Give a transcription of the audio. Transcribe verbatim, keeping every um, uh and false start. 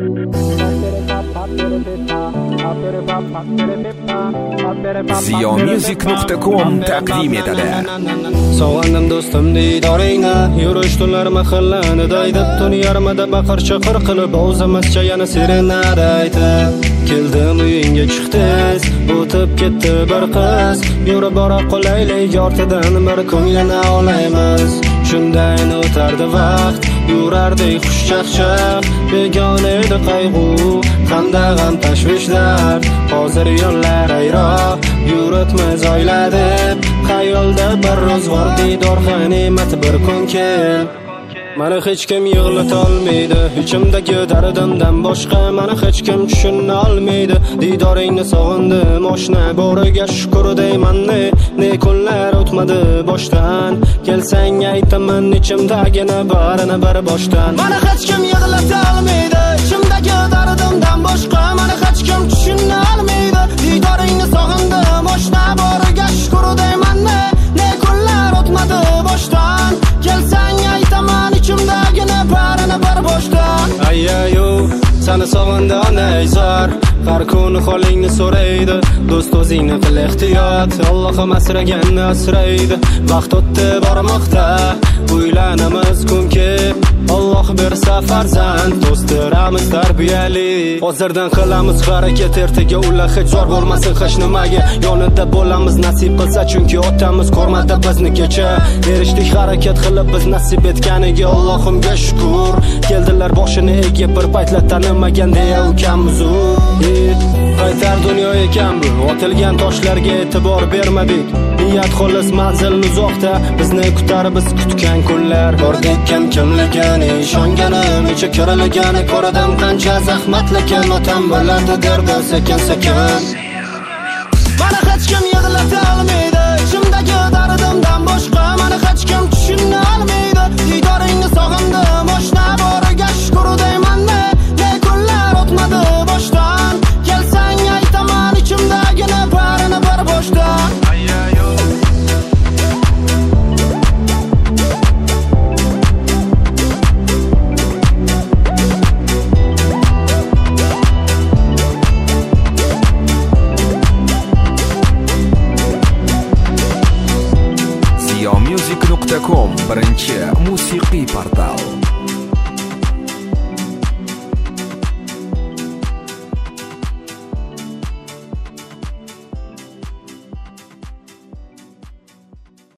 ziyomusic nuqta com taqdim etadi. Sog'andim do'stim didoringni, yurish tunlar mahallani daydib, tun yarmida baqir chaqir qilib o'zimizcha yana serenada aytib. Keldim uyingga chiqdiz, o'tib ketdi bir qiz, yurib bora qolaylik ortidan bir ko'nglini olaymiz. Shundayin o'tardi vaqt, yurardik xushchaqchaq, begona edi qayg'u, hamda g'am tashvishlar. Hozir yo'llar ayroq, yuribmiz oila deb, xayolda bir ro'zg'or didor g'animat bir kun kel. Mani hech kim yig'lata olmaydi, ichimdagi dardimdan boshqa mani hech kim tushuna olmaydi. Didoringni sog'indim oshna, boriga shukr deyman, ne ne kunlar o'tmadi boshdan. Kelsang aytaman ichimdagini barini bir boshdan. Mani hech kim yig'lata olmaydi, ichimdagi dardimdan boshqa mani hech kim tushuna olmaydi. Didoringni sog'indim oshna, boriga shukr deyman, ne ne kunlar o'tmadi boshdan. Kelsang aytaman ichimdagini barini bir boshdan. Ayyayo, seni sog'indi onayzor, har kun holingni so'raydi. Do'st o'zingni qil ehtiyot, Allohim asraganni asraydi. Vaqt o'tdi bormoqda, uylanamiz kunki, Alloh bersa farzand, do'stlarimiz tarbiyali. Hozirdan qilamiz harakat, ertaga ular hech zor bo'lmasin hech nimaga. Yonida bo'lamiz nasib qilsa, chunki otamiz ko'rmadi bizni kecha. Erishdik harakat qilib biz nasib etganiga Allohimga shukr. Keldilar boshini egib bir paytlar tanimagan deya ukamiz u. Qaytar dunyo ekan bu, otilgan toshlarga e'tibor bermadik. Niyat xolis, manzil uzoqda, bizni kutar biz kutgan kunlar. Ko'rdik kim kimligini, ishonganim ichi kirligini, ko'rdim qancha zahmatlikin, otam bo'lardi derdi sekin sekin. Mani hech kim yig'lata olmaydi, ichimdagi dardimdan boshqa mani hech kim tushuna olmaydi. Didoringni sog'indim oshna, boriga shukr deyman, ne ne kunlar o'tmadi boshdan. Kelsang aytaman ichimdagini barini bir boshdan. ziyomusic nuqta com birinchi musiqiy portal.